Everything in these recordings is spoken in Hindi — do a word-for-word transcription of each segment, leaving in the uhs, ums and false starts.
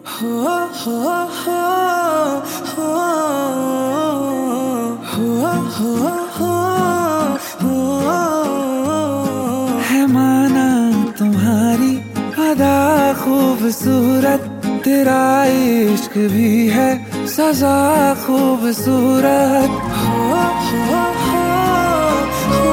हो हो हो हो हो हो हो हो है माना तुम्हारी अदा खूबसूरत, तेरा इश्क भी है सजा खूबसूरत। हो हो हो हो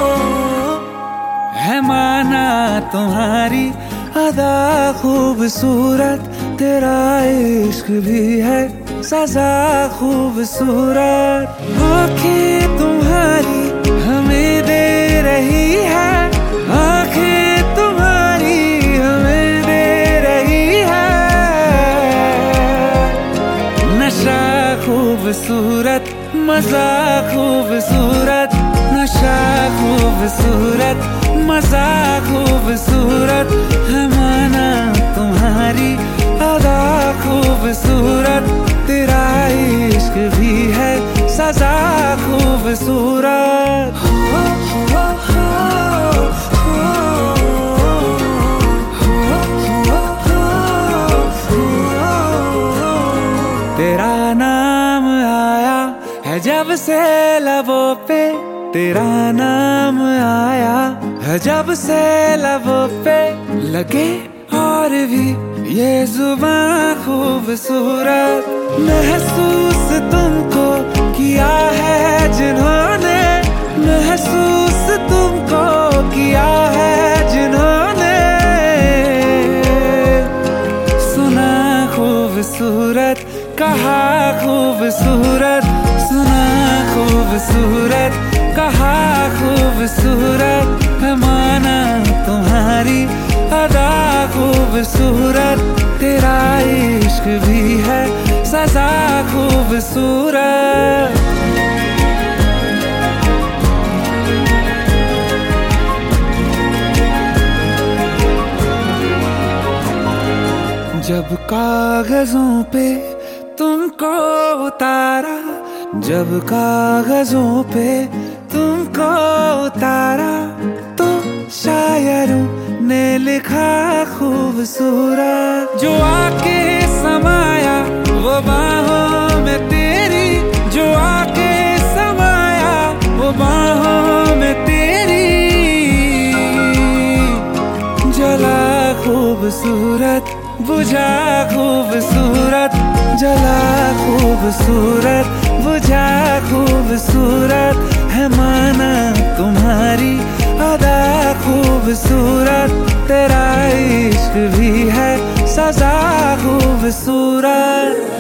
है माना तुम्हारी अदा खूबसूरत, तेरा इश्क भी है सजा खूबसूरत। आँखें तुम्हारी हमें दे रही है, आँखें तुम्हारी हमें दे रही है नशा खूबसूरत, मजा खूबसूरत, नशा खूबसूरत, मजा खूबसूरत। है माना तुम्हारी अदा खूबसूरत, तेरा इश्क भी है सजा खूबसूरत। हो हो हो हो तेरा नाम आया है जब से लबों पे, तेरा नाम आया है जब से लबों पे, लगे और भी ये जुबान खूबसूरत। महसूस तुमको किया है जिन्होंने, महसूस तुमको किया है जिन्होंने, सुना खूबसूरत, कहा खूबसूरत, सुना खूबसूरत, कहा खूबसूरत। है माना तुम्हारी अदा खूबसूरत, तेरा इश्क भी है सजा खूबसूरत। जब कागजों पे तुमको उतारा, जब कागजों पे तुमको उतारा, तो शायरों ने लिखा खूबसूरत। जो आके समाया वो बाहों में तेरी, जो आके समाया वो बाहों में तेरी, जला खूबसूरत, बुझा खूबसूरत, जला खूबसूरत, बुझा खूबसूरत। है माना तुम्हारी अदा खूबसूरत, तेरा इश्क भी है सजा खूबसूरत।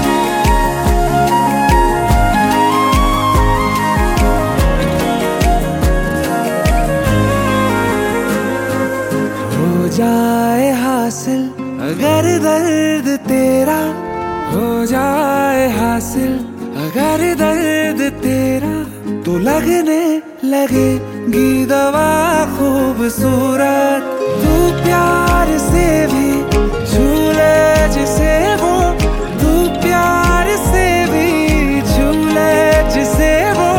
हो जाए हासिल अगर दर्द तेरा, हो जाए हासिल अगर दर्द तेरा, तो लगने लगेगी दवा खूबसूरत। तू प्यार से भी झूले जिसे वो, तू प्यार से भी झूले जिसे वो,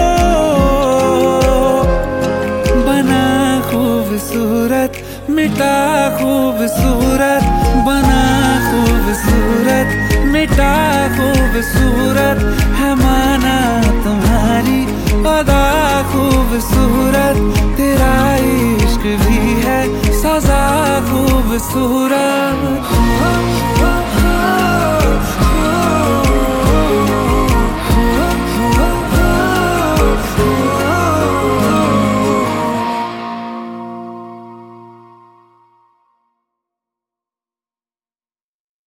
बना खूबसूरत, मिटा खूबसूरत, बना खूबसूरत, मिटा खूबसूरत। है माना तुम्हारी अदा खूबसूरत, तेरा इश्क भी है सजा खूबसूरत।